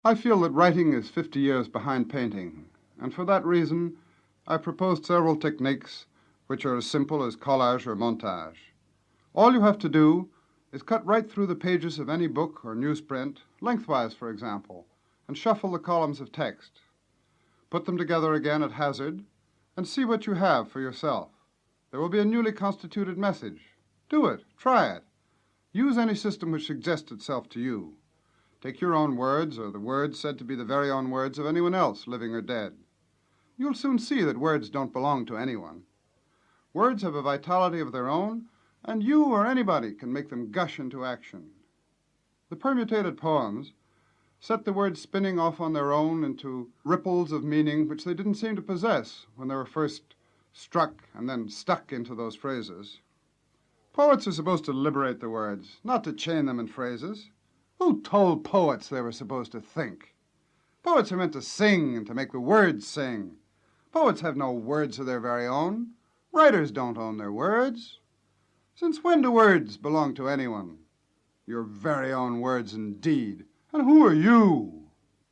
I feel that writing is 50 years behind painting, and for that reason, I proposed several techniques which are as simple as collage or montage. All you have to do is cut right through the pages of any book or newsprint, lengthwise, for example, and shuffle the columns of text. Put them together again at hazard, and see what you have for yourself. There will be a newly constituted message. Do it. Try it. Use any system which suggests itself to you. Take your own words, or the words said to be the very own words of anyone else, living or dead. You'll soon see that words don't belong to anyone. Words have a vitality of their own, and you or anybody can make them gush into action. The permutated poems set the words spinning off on their own into ripples of meaning which they didn't seem to possess when they were first struck and then stuck into those phrases. Poets are supposed to liberate the words, not to chain them in phrases. Who told poets they were supposed to think? Poets are meant to sing and to make the words sing. Poets have no words of their very own. Writers don't own their words. Since when do words belong to anyone? Your very own words indeed. And who are you?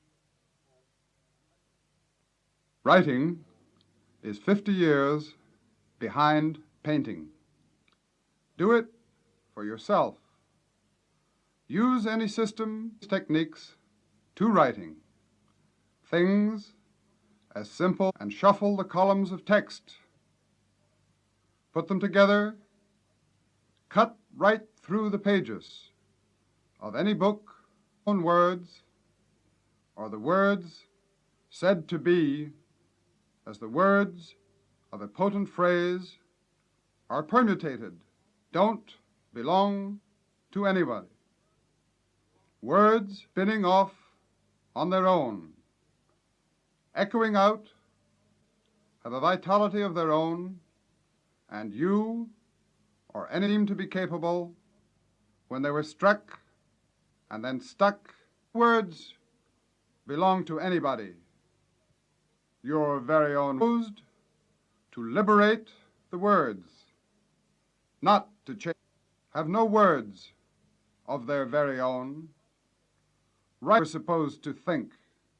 Writing is 50 years behind painting. Do it for yourself. Use any system, techniques to writing. Things as simple, and shuffle the columns of text. Put them together, cut right through the pages of any book, own words, or the words said to be as the words of a potent phrase are permutated, don't belong to anybody. Words spinning off on their own, echoing out, have a vitality of their own, and you, or any seem to be capable, when they were struck and then stuck, words belong to anybody. Your very own used to liberate the words, not to change, have no words of their very own. Writers are supposed to think.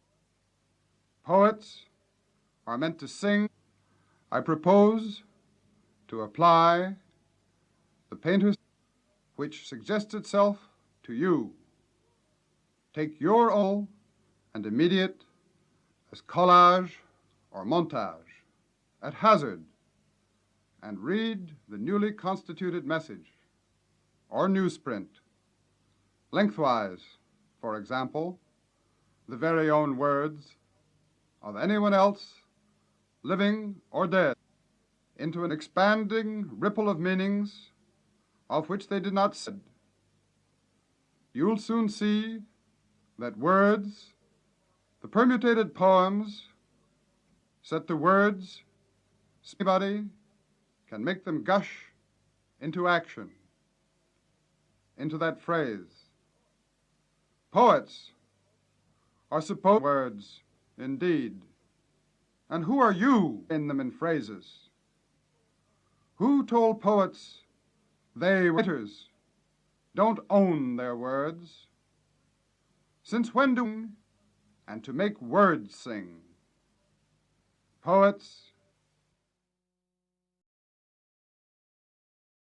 Poets are meant to sing. I propose to apply the painter's which suggests itself to you. Take your own and immediate as collage or montage at hazard and read the newly constituted message or newsprint. Lengthwise, for example, the very own words of anyone else, living or dead, into an expanding ripple of meanings of which they did not said. You'll soon see that words, the permutated poems, set the words, anybody can make them gush into action, into that phrase. Poets are supposed words, indeed. And who are you in them in phrases? Who told poets they writers don't own their words? Since when do and to make words sing? Poets